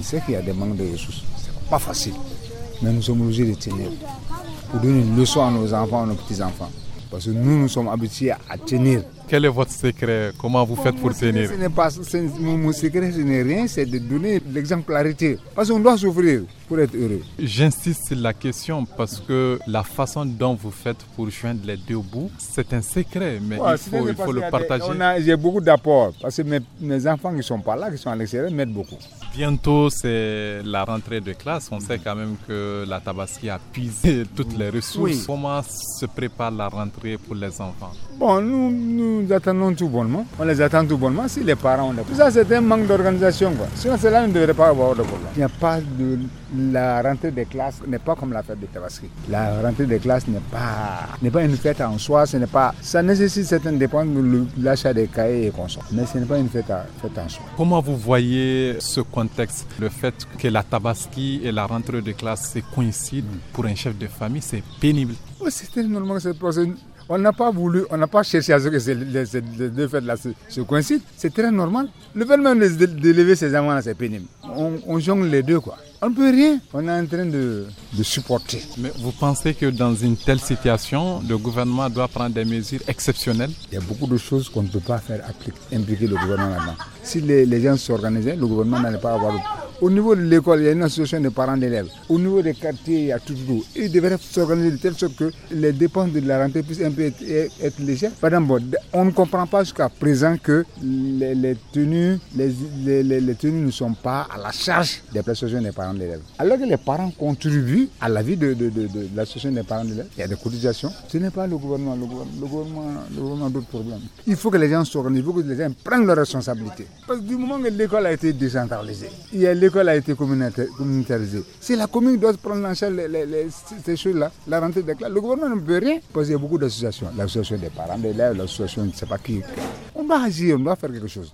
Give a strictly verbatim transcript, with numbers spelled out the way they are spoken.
C'est qu'il y a des manques de ressources. C'est pas facile. Mais nous sommes obligés de tenir pour donner une leçon à nos enfants, à nos petits-enfants. Parce que nous, nous sommes habitués à tenir. Quel est votre secret? Comment vous faites pour tenir? Ce n'est pas, ce, mon secret, ce n'est rien, c'est de donner l'exemplarité. Parce qu'on doit souffrir pour être heureux. J'insiste sur la question parce que la façon dont vous faites pour joindre les deux bouts, c'est un secret, mais ouais, il faut, il faut le partager. On a, j'ai beaucoup d'apports parce que mes, mes enfants qui ne sont pas là, qui sont à l'extérieur, m'aident beaucoup. Bientôt, c'est la rentrée de classe. On sait quand même que la Tabaski a puisé toutes les ressources. Oui. Comment se prépare la rentrée pour les enfants? Bon, nous, nous attendons tout bonnement. On les attend tout bonnement si les parents ont des problèmes. Ça, c'est un manque d'organisation, quoi. Sinon, cela ne devrait pas avoir de problème. Il n'y a pas de... La rentrée des classes n'est pas comme la fête de Tabaski. La rentrée des classes n'est pas, n'est pas une fête en soi. Ce n'est pas... Ça nécessite certaines dépenses de l'achat des cahiers et consorts. Mais ce n'est pas une fête, à... fête en soi. Comment vous voyez ce contexte? Le fait que la Tabaski et la rentrée de classe coïncident pour un chef de famille, c'est pénible. Oui, c'est très normal que cette procédure. On n'a pas voulu, on n'a pas cherché à ce que ces, les, ces deux fêtes-là se, se coïncident. C'est très normal. Le fait même d'élever ces enfants-là, c'est pénible. On, on jongle les deux, quoi. On ne peut rien. On est en train de, de supporter. Mais vous pensez que dans une telle situation, le gouvernement doit prendre des mesures exceptionnelles? Il y a beaucoup de choses qu'on ne peut pas faire appliquer, impliquer le gouvernement là-dedans. Si les, les gens s'organisaient, le gouvernement n'allait pas avoir... Au niveau de l'école, il y a une association de parents d'élèves. Au niveau des quartiers, il y a tout tout. Ils devraient s'organiser de telle sorte que les dépenses de la rentrée puissent un peu être, être légères. Par exemple, on ne comprend pas jusqu'à présent que les, les, tenues, les, les, les, les tenues ne sont pas à la charge des prestations des parents d'élèves. Alors que les parents contribuent à la vie de, de, de, de, de l'association des parents d'élèves, il y a des cotisations. Ce n'est pas le gouvernement. Le gouvernement, le gouvernement, le gouvernement a d'autres problèmes. Il faut que les gens s'organisent, il faut que les gens prennent leurs responsabilités. Parce que du moment que l'école a été décentralisée, il y a l'école a été communautarisée. Si la commune doit prendre en charge les, les, les, ces choses-là, la rentrée des classes, le gouvernement ne peut rien. Parce qu'il y a beaucoup d'associations. L'association des parents d'élèves, l'association, je ne sais pas qui. On doit agir, on doit faire quelque chose.